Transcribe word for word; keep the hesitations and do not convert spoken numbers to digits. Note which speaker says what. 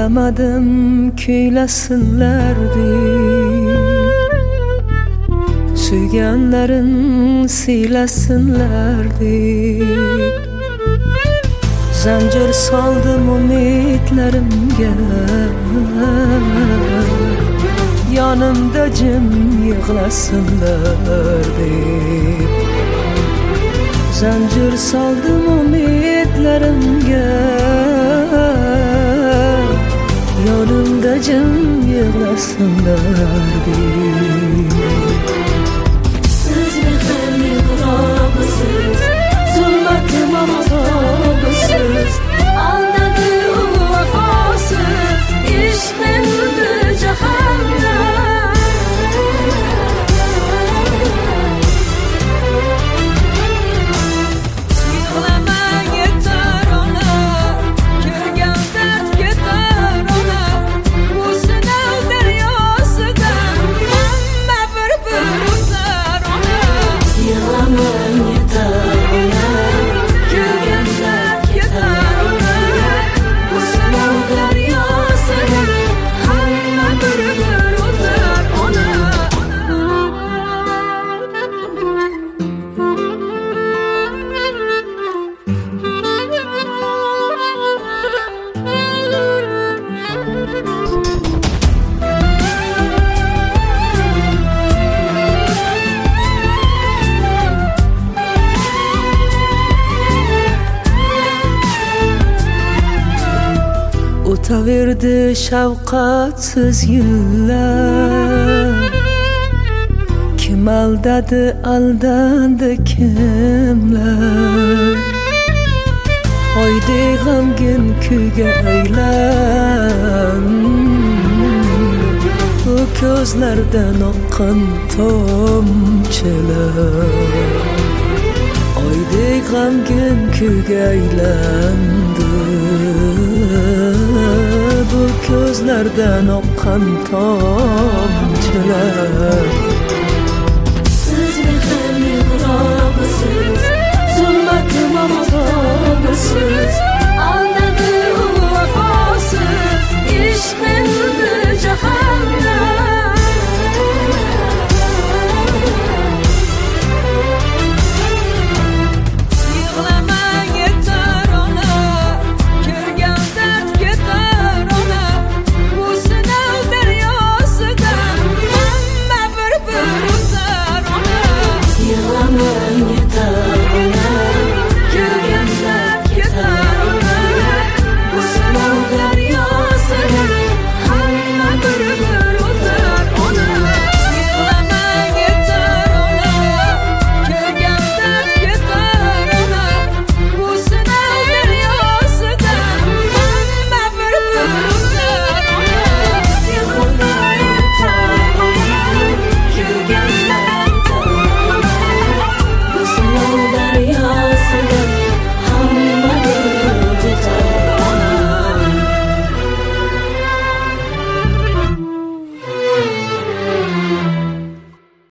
Speaker 1: Kuyamadım kuylasinlardi, suyganlarin siylasinlardi. Zanjir soldim umidlarimga, yonimda jim yig'lasinlar deb. Zanjir soldim umidlarimga, yonimda jim yig'lasinlar deb.
Speaker 2: Siz mehrli Xudomisiz, zulmatim amazobisiz, aldadi u vafosiz, ishqimdi jahannam. Yig'lamang yetar ona, ko'rgan dard ketar ona, bu sinov daryosidan hamma bir-bir o'tar ona. Yig'lamang yetar ona, ko'rgan dard ketar ona, bu sinov daryosidan hamma bir-bir o'tar ona.
Speaker 1: O'taverdi shafqatsiz yillar, kim aldadi aldandi kimlar. Oydek g'amgin kuyga aylan, bu ko'zlardan oqqan tomchilar. Oydek g'amgin kuyga aylandi, bu ko'zlardan oqqan tomchilar.
Speaker 2: Siz mehrli Xudomisiz, zulmatim amazobisiz, aldadi u vafosiz, ishqimdi